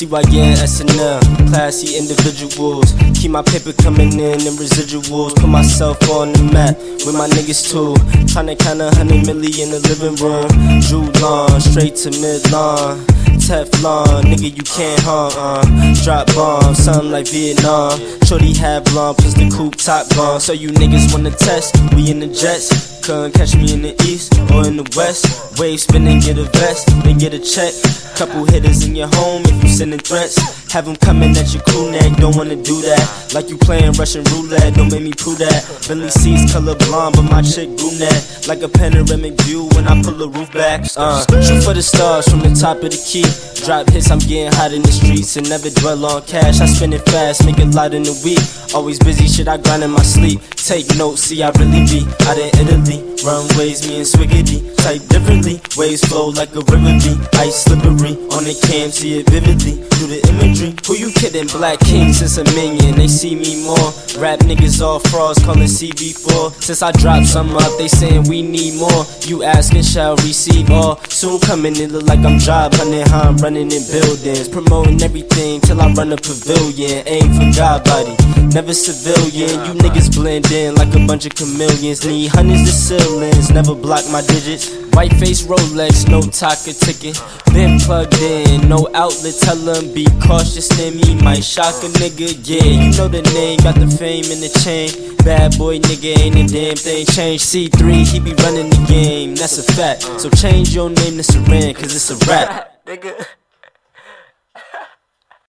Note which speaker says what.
Speaker 1: TYN, SNL, classy individuals. Keep my paper coming in and residuals. Put myself on the map with my niggas too. Tryna count 100 million in the living room. Drew lawn, straight to mid-lawn. Teflon, nigga you can't harm, drop bombs, something like Vietnam. Shorty have blonde plus the coupe top gone. So you niggas wanna test, we in the jets. Couldn't catch me in the east or in the west. Wave spinning, get a vest, then get a check. Couple hitters in your home if you sending threats. Have them coming at your crew neck, don't wanna do that. Like you playing Russian roulette, don't make me prove that. Bentley seats color blonde, but my chick brunette. Like a panoramic view when I pull the roof back. Shoot for the stars from the top of the key. Drop hits, I'm getting hot in the streets and never dwell on cash. I spend it fast, make it light in the week. Always busy, shit I grind in my sleep. Take notes, see I really be out in Italy. Runways, me and Swiggity, type differently. Waves flow like a river be ice slippery. On the cam, see it vividly. Do the imagery. Who you kidding? Black King since a minion. They see me more. Rap niggas all frauds, call it CB4. Since I dropped some up, they saying we need more. You asking shall receive all. Soon coming, it look like I'm job hunting, how I'm running in buildings. Promoting everything till I run a pavilion. Aim for God body, never civilian. You niggas blend in like a bunch of chameleons. Need hundreds of ceilings, never block my digits. White face Rolex, no Taka ticket. Been plugged in, no outlet. Tell them be cautious, then me might shock a nigga. Yeah, you know the name, got the fame in the chain. Bad boy nigga, ain't a damn thing changed. C3, he be running the game, that's a fact. So change your name to Saran, cause it's a rap.